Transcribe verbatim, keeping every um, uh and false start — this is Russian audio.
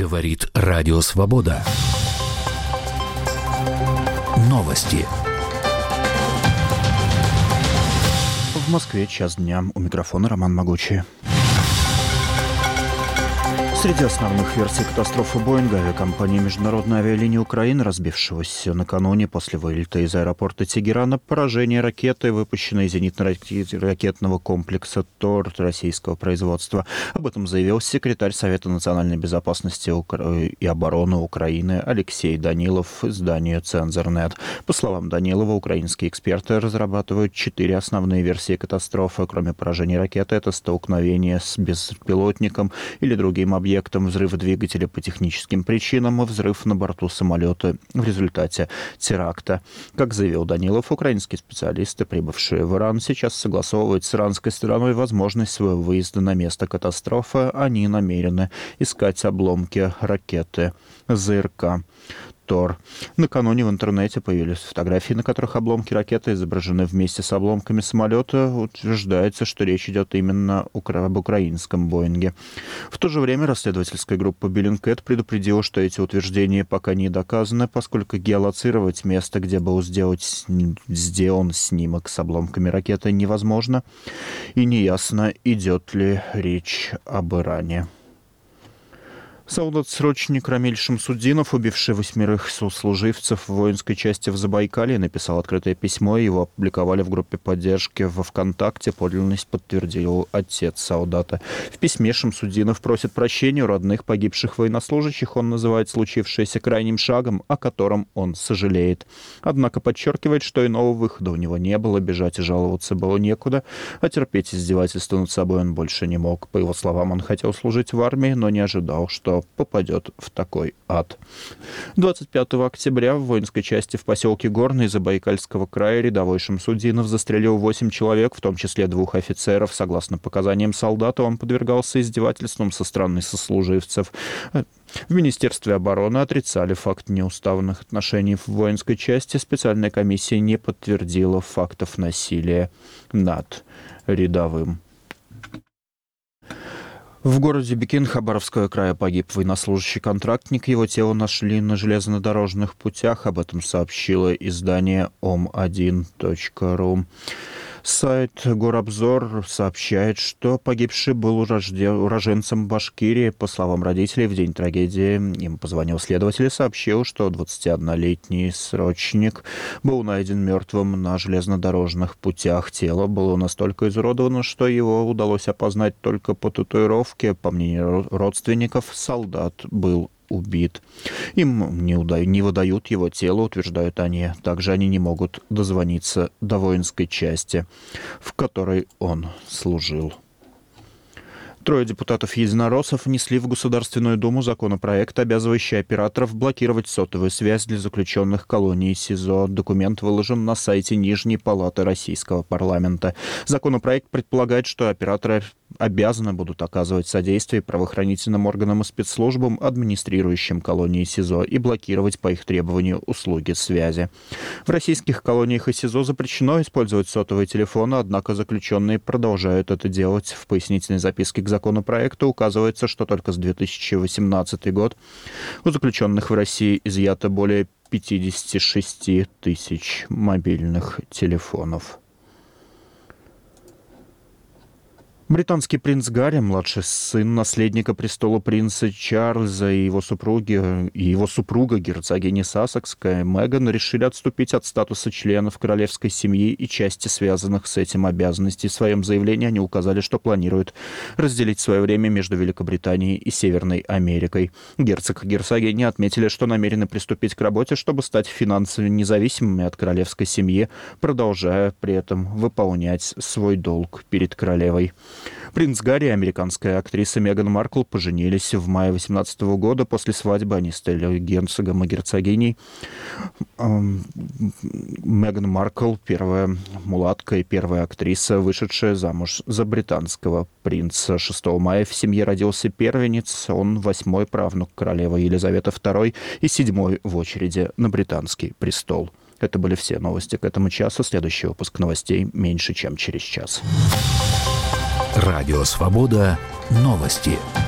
Говорит Радио Свобода. Новости. В Москве час дня. У микрофона Роман Могучий. Среди основных версий катастрофы Боинга авиакомпании «Международная авиалиния Украины», разбившегося накануне после вылета из аэропорта Тегерана, поражение ракеты, выпущенной из зенитно-ракетного комплекса ТОР российского производства. Об этом заявил секретарь Совета национальной безопасности и обороны Украины Алексей Данилов изданию «Цензорнет». По словам Данилова, украинские эксперты разрабатывают четыре основные версии катастрофы. Кроме поражения ракеты, это столкновение с беспилотником или другим объектом, взрыв двигателя по техническим причинам и взрыв на борту самолета в результате теракта. Как заявил Данилов, украинские специалисты, прибывшие в Иран, сейчас согласовывают с иранской стороной возможность своего выезда на место катастрофы. Они намерены искать обломки ракеты ЗРК ТОР. Накануне в интернете появились фотографии, на которых обломки ракеты изображены вместе с обломками самолета. Утверждается, что речь идет именно об украинском Боинге. В то же время расследовательская группа Bellingcat предупредила, что эти утверждения пока не доказаны, поскольку геолоцировать место, где был сделать, сделан снимок с обломками ракеты, невозможно. И неясно, идет ли речь об Иране. Солдат-срочник Рамиль Шамсудинов, убивший восьмерых сослуживцев в воинской части в Забайкалье, написал открытое письмо, его опубликовали в группе поддержки во ВКонтакте. Подлинность подтвердил отец солдата. В письме Шамсудинов просит прощения у родных погибших военнослужащих. Он называет случившееся крайним шагом, о котором он сожалеет. Однако подчеркивает, что иного выхода у него не было, бежать и жаловаться было некуда, а терпеть издевательства над собой он больше не мог. По его словам, он хотел служить в армии, но не ожидал, что попадет в такой ад. двадцать пятого октября в воинской части в поселке Горный Забайкальского края рядовой Шамсудинов застрелил восемь человек, в том числе двух офицеров. Согласно показаниям солдата, он подвергался издевательствам со стороны сослуживцев. В Министерстве обороны отрицали факт неуставных отношений в воинской части. Специальная комиссия не подтвердила фактов насилия над рядовым. В городе Бикин Хабаровского края погиб военнослужащий-контрактник. Его тело нашли на железнодорожных путях. Об этом сообщило издание ом один точка ру. Сайт Горобзор сообщает, что погибший был уроженцем Башкирии. По словам родителей, в день трагедии им позвонил следователь и сообщил, что двадцатиоднолетний срочник был найден мертвым на железнодорожных путях. Тело было настолько изуродовано, что его удалось опознать только по татуировке. По мнению родственников, солдат был убит. Им не, уда- не выдают его тело, утверждают они. Также они не могут дозвониться до воинской части, в которой он служил. Трое депутатов-единороссов внесли в Государственную Думу законопроект, обязывающий операторов блокировать сотовую связь для заключенных колонии СИЗО. Документ выложен на сайте Нижней палаты Российского парламента. Законопроект предполагает, что операторы обязаны будут оказывать содействие правоохранительным органам и спецслужбам, администрирующим колонии СИЗО, и блокировать по их требованию услуги связи. В российских колониях и СИЗО запрещено использовать сотовые телефоны, однако заключенные продолжают это делать. В пояснительной записке к законопроекту указывается, что только с две тысячи восемнадцатый год у заключенных в России изъято более пятьдесят шесть тысяч мобильных телефонов. Британский принц Гарри, младший сын наследника престола принца Чарльза и его супруги, и его супруга, герцогиня Сассекская Меган, решили отступить от статуса членов королевской семьи и части связанных с этим обязанностей. В своем заявлении они указали, что планируют разделить свое время между Великобританией и Северной Америкой. Герцог и герцогиня отметили, что намерены приступить к работе, чтобы стать финансово независимыми от королевской семьи, продолжая при этом выполнять свой долг перед королевой. Принц Гарри и американская актриса Меган Маркл поженились в мае две тысячи восемнадцатого года. После свадьбы они стали герцогом и герцогиней. Меган Маркл — первая мулатка и первая актриса, вышедшая замуж за британского принца. шестого мая в семье родился первенец. Он восьмой правнук королевы Елизаветы второй и седьмой в очереди на британский престол. Это были все новости к этому часу. Следующий выпуск новостей меньше, чем через час. Радио Свобода. Новости.